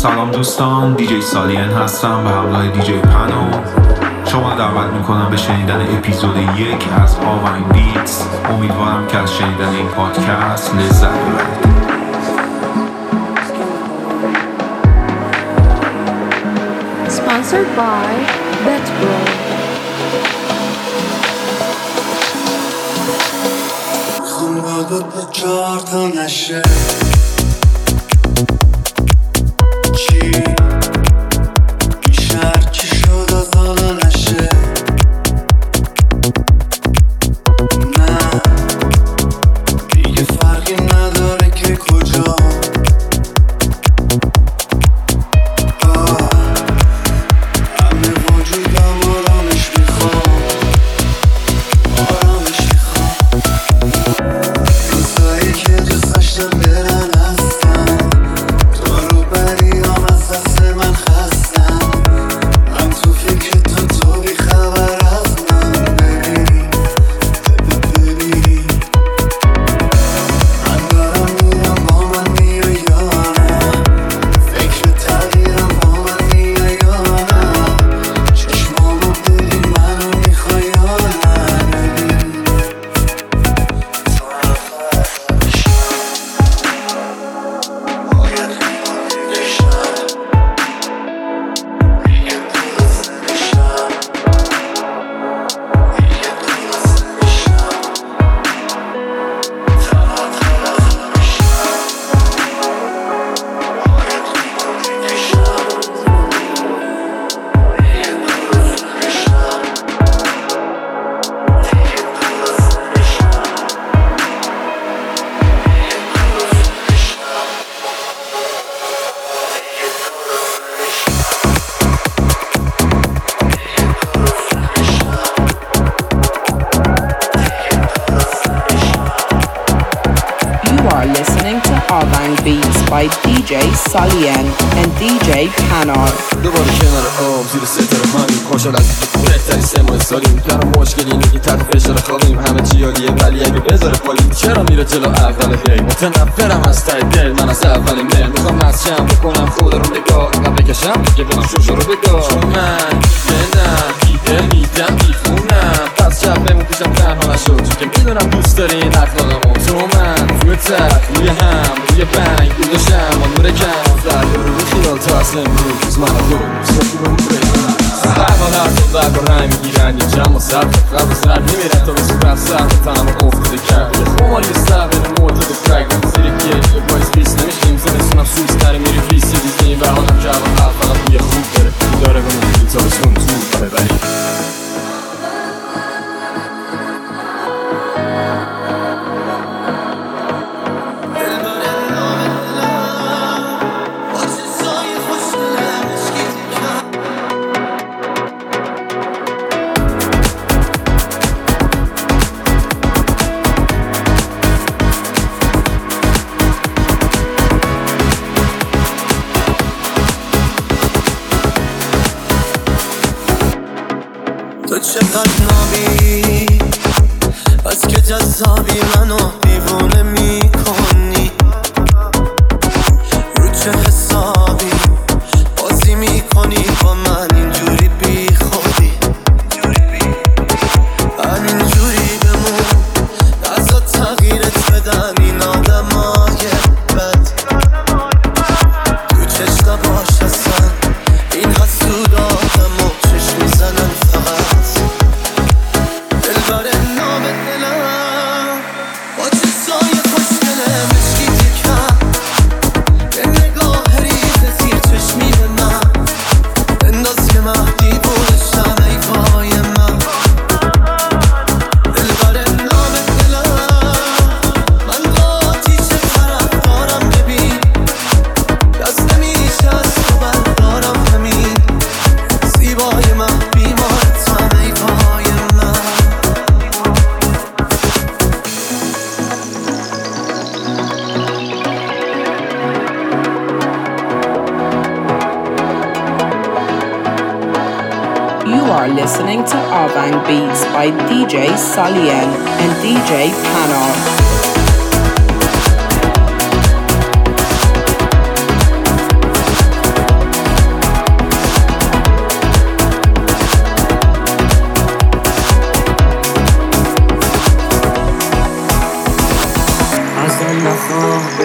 سلام دوستان، دیجی سالین هستم به همراه دیجی پنو. شما دعوت میکنم به شنیدن اپیزود 1 از آونگ بیتس. امیدوارم که از شنیدن این پادکست لذت ببرید. Sponsored by BetBro. خانواده با 4 تا نشه چی بیشتر چی شد از حالا نشه نه دیگه فرقی نداره که کجا همه وجودم آرامش میخوام روزایی که دوست داشتم برن هستن تو رو بریم از دست من خستم من تو فکر تو بی خبر از من ببینی من دارم میرم با من میای یا نه فکر تغییرم با من میای یا نه چشمامو ببین منو میخوای یا نه ببین You are listening to Avang Beats by DJ Salien and DJ Panar. دوباره کنار آب زیر ستاره همین خوشحال از بهترین سه سالیم کارم مشکلی اینه که تحت فشار خوابیم همه چی عالیه ولی اگه بذاره پایین چرا میره جلو اول دی متنفرم از ته دل من از اول مهر میخوام نزشم بکنم خود رو نگاه اینقدر بکشم که بدم شوشو رو بگاه چون من دلم دیده میدم میخونم پس شب بمون پیشم تنها نشد چون که میدونم دوست داری این اخلاقمو تو من روی تخت روی هم روی بنگ گذاشتم با نور کم در رو خیال تا اصل امروز من و تو سفیرم بریدم اول هستم در با رنگ میگیرن یه جمع و سرد قبل سر نمیرن تا به صورت سرد تنم افتاده کرد یه خمال یه سر بین موجود و فرگم زیر کیش یه بایز بیست نمیشیم زمستونم سویس تری میری ویسی دیزنی و حالم جوان اولم روی خوب داره داره به من تا بسون تو ببری تو چقدر نابی بس که جذابی منو دیوونه میکنی رو چه حسابی بازی میکنی با من اینجوری بی خودی همینجوری بمون ازا تغییرت بدن این آدمای بد تو چشم باش هستن این حسود آدمو چشم میزنن فقط دلبر نام دلم با چیزای خوشگله مشکی تکم یه نگاه ریز زیر چشمی به من انداز که مهدی بودشم ای پای من دلبر نام دلم من با تیچه طرف دارم ببین دست نمیشه از تو بردارم همین زیبای من بیمارتم ای پای من You are listening to Avang Beats by DJ Salien and DJ Panar.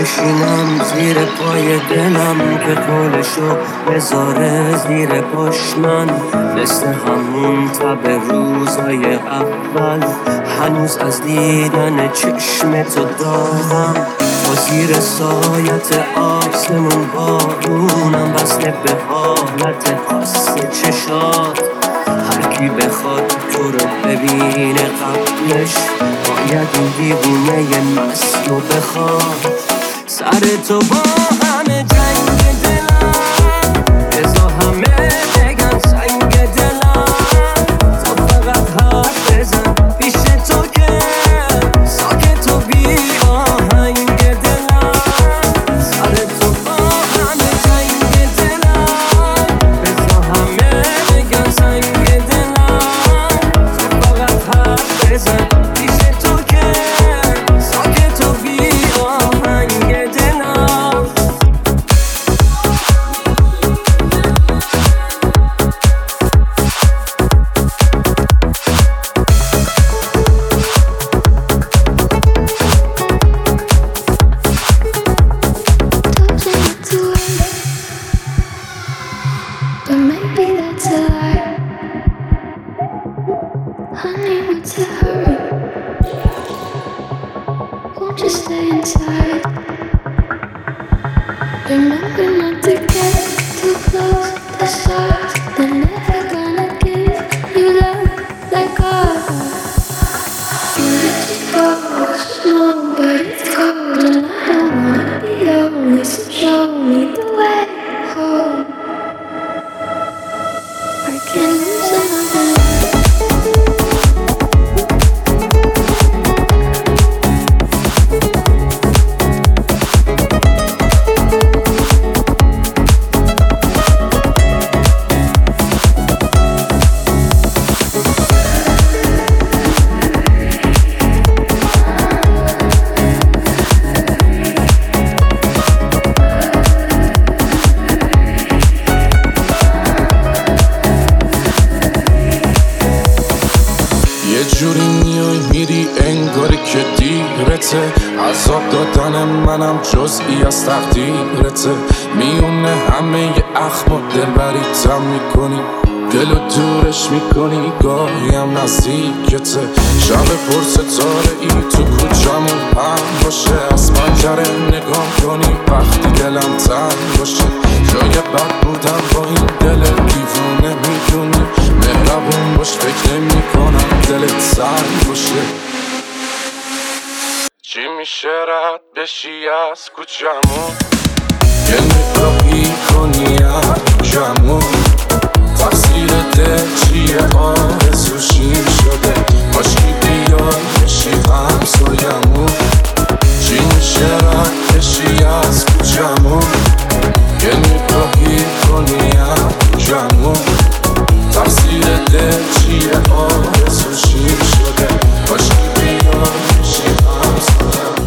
بشینم زیر پای دلم که قولشو بذاره زیر پاش من مثل همون تب روزای اول هنوز از دیدن چشم تو دارم تا زیر سایت آسمون بارونم وصله به حالت خاص چشات هر کی بخواد تو رو ببینه قبلش باید این دیوونه مست رو بخواد سر تو با همه جنگ دلم بزا همه بگن سنگ دلم تو فقط حرف بزن پیش تو که ساکت و بی آهنگ دلم سر تو با همه جنگ دلم بزا همه بگن سنگ دلم تو فقط حرف بزن پیش تو که ساکت و بی آهنگ دلم But maybe that's a lie. Honey, what's the hurry? Won't you stay inside? Remember not to get too close. The stars, they're never gonna give you love like ours. You let it go, slow, but it's cold, and I don't wanna be lonely. So show me the way home. I can't lose another life. جوری میای میری انگاری که دیرته عذاب دادن منم جزئی از تقدیرته میونه همه اخما دلبریتم میکنی دلو دورش میکنی گاهی هم نزدیکته شب پر ستاره ای تو کوچمون هم باشه از پنجره نگاه کنی وقتی دلم تنگ باشه جای بد بودم با این دل دیوونه میدونی مهربون باش فکر نمی کنم دلت سنگ باشه چی میشه رد بشی از کوچمون یه نگاهی کنی از کوچمون تقصیر دل چیه آرزو شیر شده باشی بیای بشی همسایمون چی میشه رد بشی از کوچمون یه نگاهی کنی از کوچمون تقصیر دل چیه آرزو شیر شده باشی بیای بشی همسایمون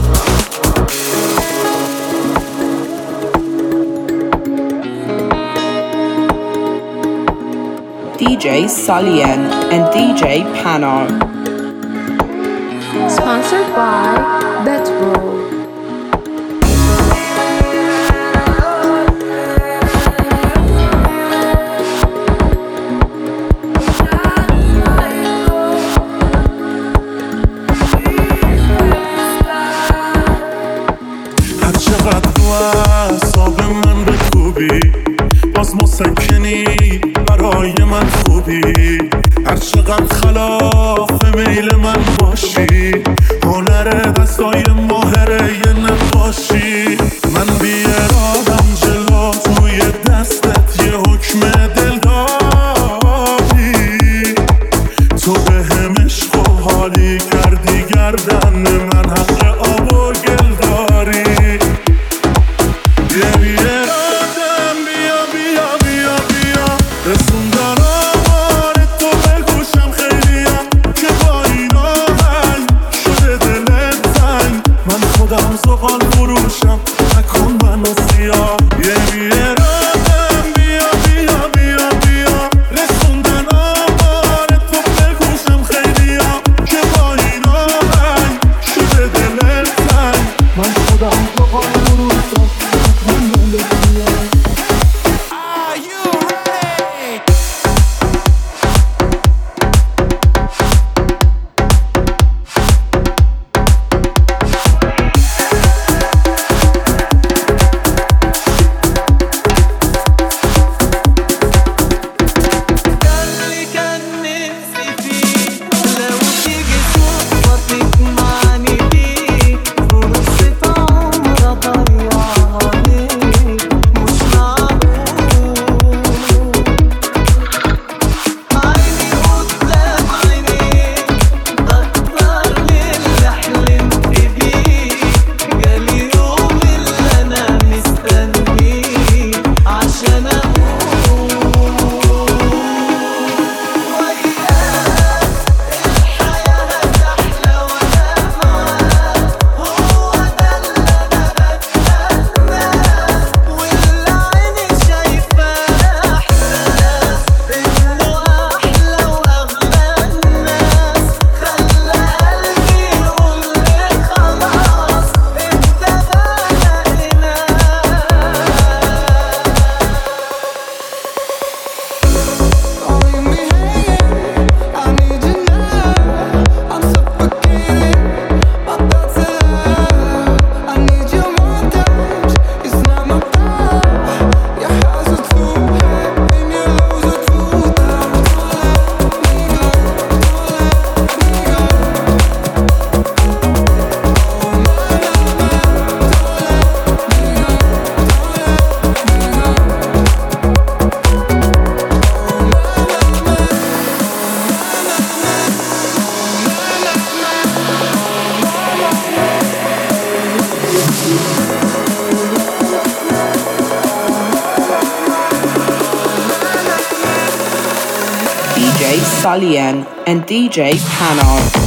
DJ Salien and DJ Panar. Sponsored by Betbro. هر چقدر تو اعصاب من بکوبی باز مسکنی برای من خوبی هر چقدر خلاف میل من باشی هنر دستای ماهره یه نباشی من بیارادم جلو توی دستت یه حکم دل داری تو به هم عشق و حالی کردی گردن من حق آب و گل داری رسوندن آوار تو به گوشم خیلیم که با این آهنگ شده دلت زنگ من خودم زغال فروشم نکن منو سیاه بیارادم بیا بیا بیا بیا رسوندن آوار تو به گوشم خیلیم که با این آهنگ شده دلت Salien and DJ Panor.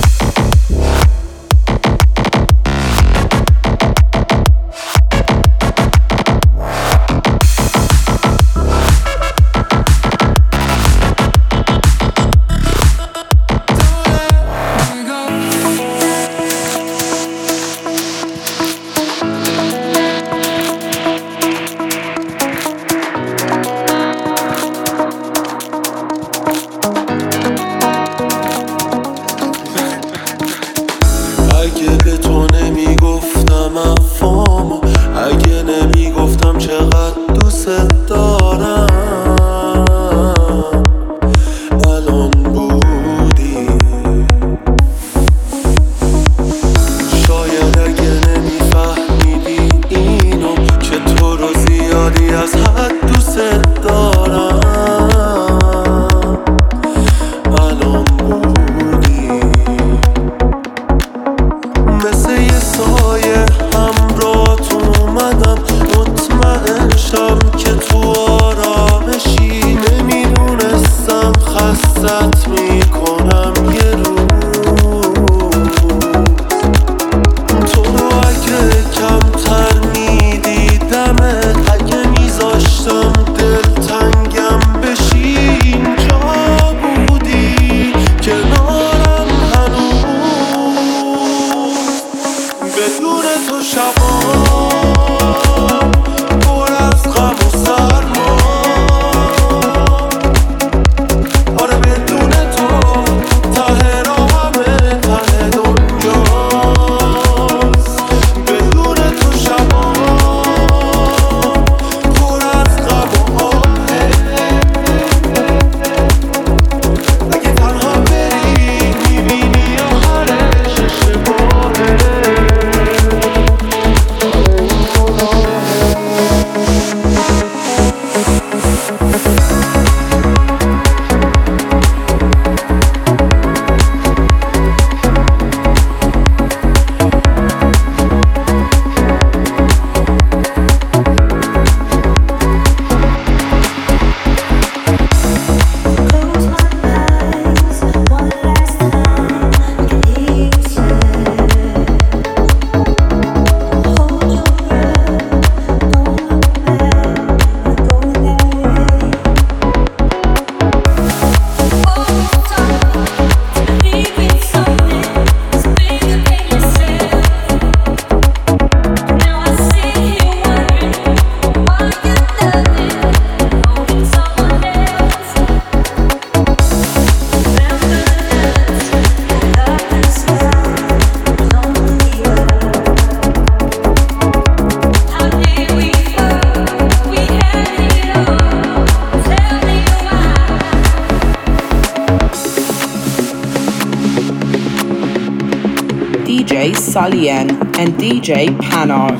DJ Salien and DJ Panor.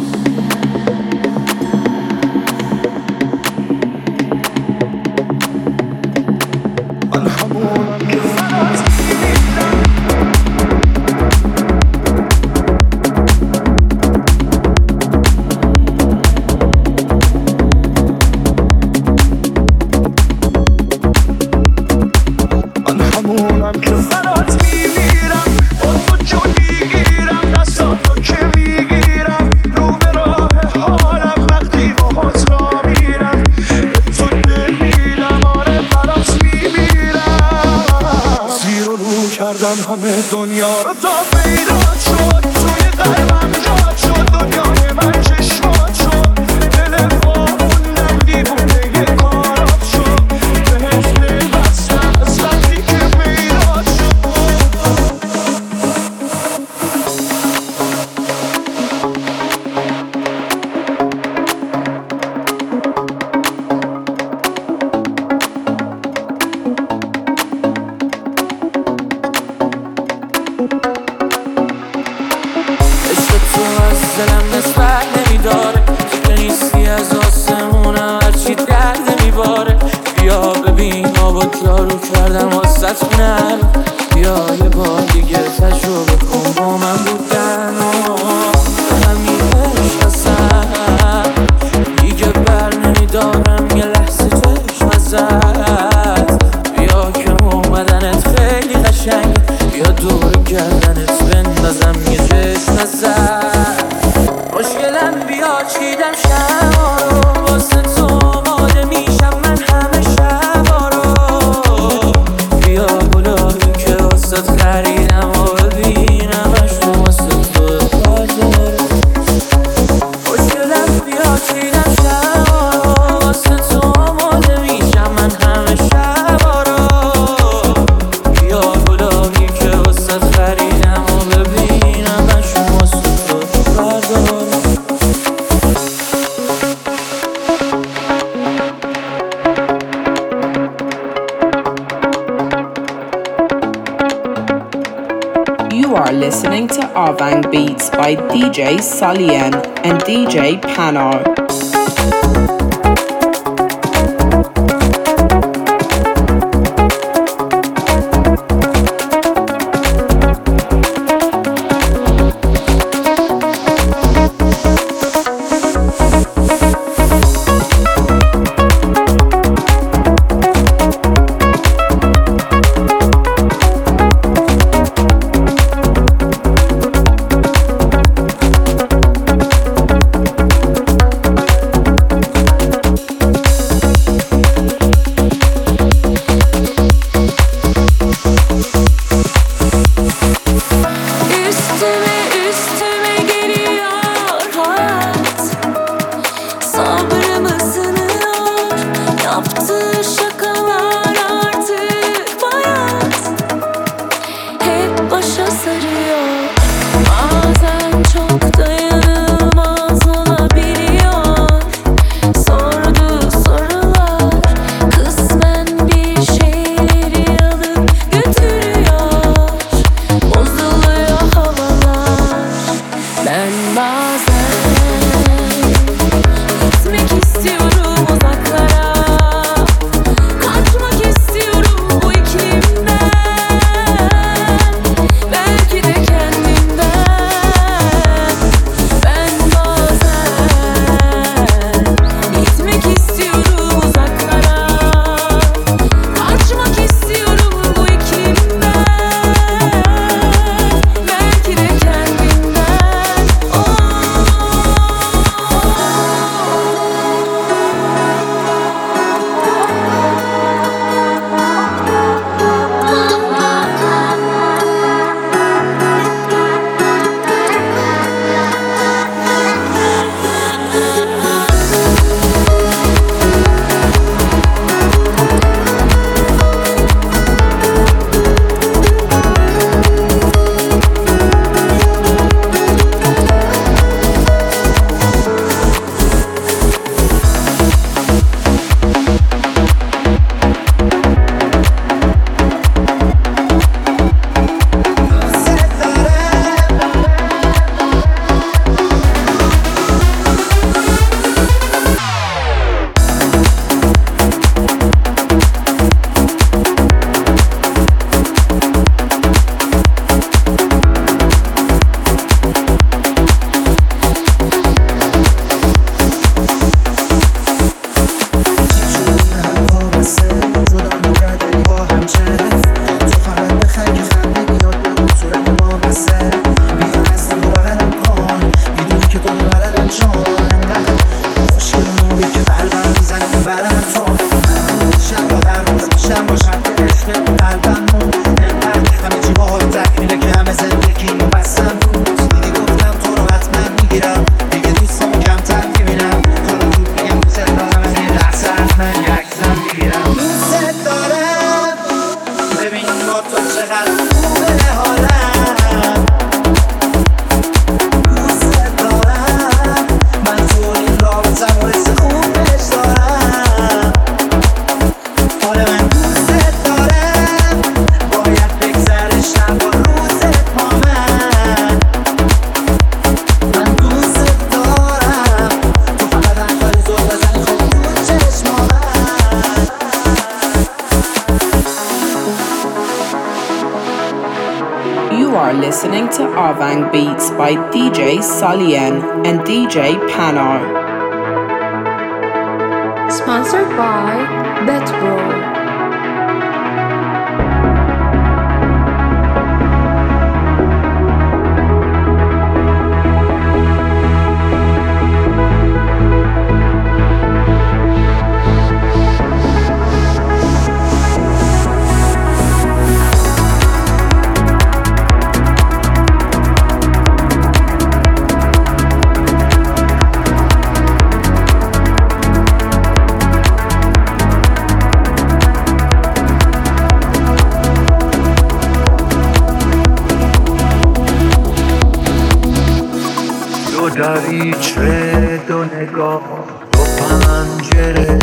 همه دنیا رو تا پیدا شد توی قلبم جا شد دنیای من چشمات شد دل خوندم دیوونه کارات شد بهش بستم از وقتی که پیدا یارو کردم واسه نرم بیا یه بار دیگه تجربه کن با من بودن همین عشق هستم دیگه بر نمیدارم یه لحظه چشم ازت بیا که اومدنت ازت مشکلم بیا چیدم شما رو واسه تو آماده میشم من همه شبا رو بیا گلابی که واسه خریدم و ببینمش تو واسه تو بازار مشکلم بیا چیدم شما رو واسه تو آماده میشم من همه شبا رو بیا گلابی که واسه خریدم و ببینمش تو واسه تو بازار You are listening to Avang Beats by DJ Salien and DJ Panar. Listening to Avang Beats by DJ Salien and DJ Panar. Sponsored by BetBro. دریچه دو نگاه دو پنجره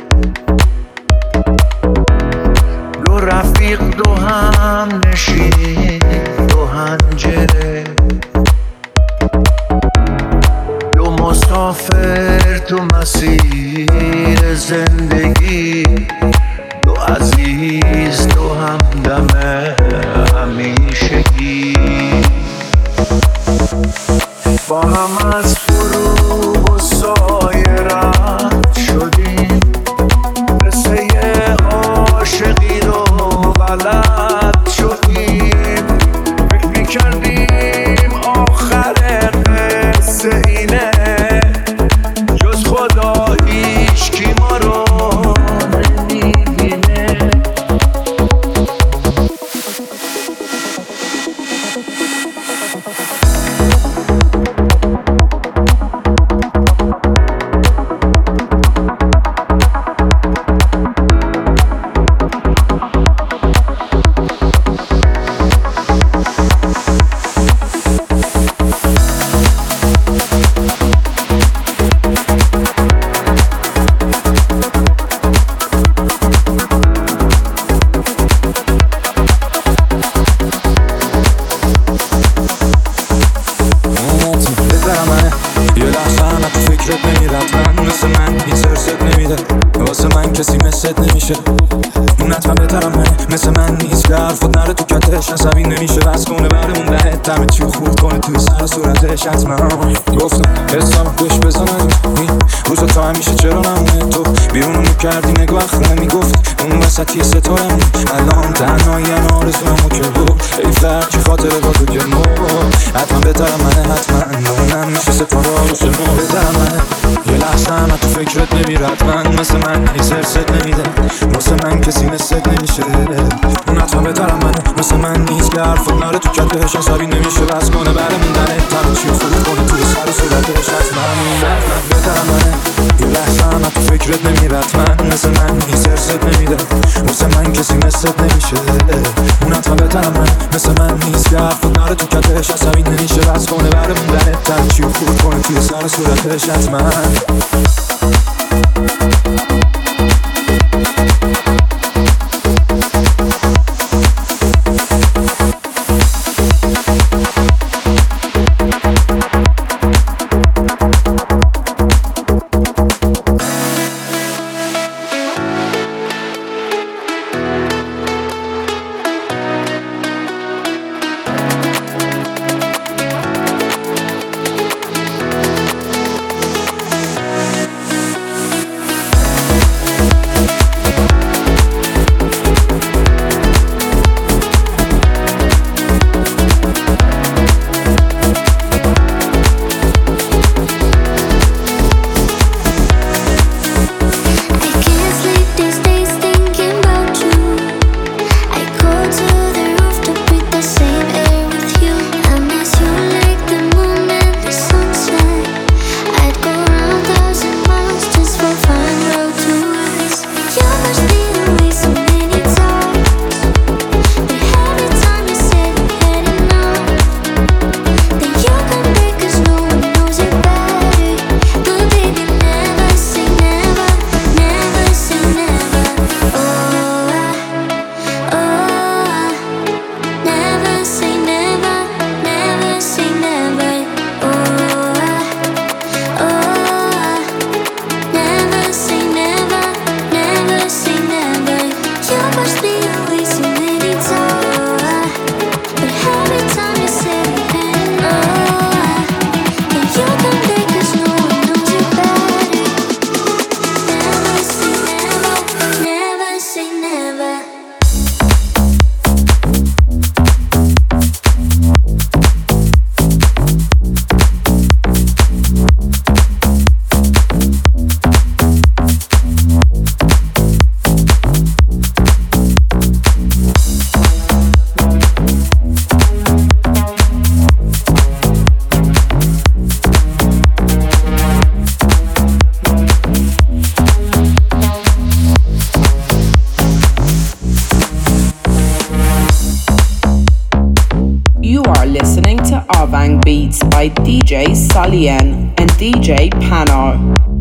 دو رفیق دو هم نشین دو هنجره دو مسافر تو مسیر زندگی دو عزیز دو همدم همیشگی با هم از فروغ و سایه رد شدیم قصه عاشقی رو بلد شدیم فکر میکردیم آخر قصه اینه جز خدا هیچکی ما رو نمیبینه نمیشه اون حتما بهترم منه مثل من نیست که حرفات نره تو کتش عصبی نمیشه بس کنه برمون دهت دمه چیو خورد کنه توی سر صورتش حتما گفتم حسام بهش بزنم این روزا تا همیشه چرا نمونه تو بیرونو میکردی نگاه خونه میگفتی اون وسطی ستارم الان تنهایی آرزومو که بود ای فرق چی خاطره با تو که نو حتما بهترم منه حتما اونم میشه ستاره آروز ما بهترم منه یه لحظه هم تو فکرت نمیره حتما مثل من نیز حرست نمیده واسه من کسی مثلت نمیشه اون حتما بهترم منه مثل من نیز که حرفت نره تو کتش حسابی نمیشه بس کنه برمون دنه تمه چی فرود کنه توی سر و صورتش حتما بهترم منه یه لحظه هم تو فکرت نمیره حتما مثل من نیز حرست نمیده واسه من کسی مثلت نمیشه اون حتما بهترم منه مثل من نیز که حرفت نره تو کتش حسابی نمیشه بس کنه برمون دنه تمه چی فرود کنه توی سر و صورتش حتما by DJ Salien and DJ Pano.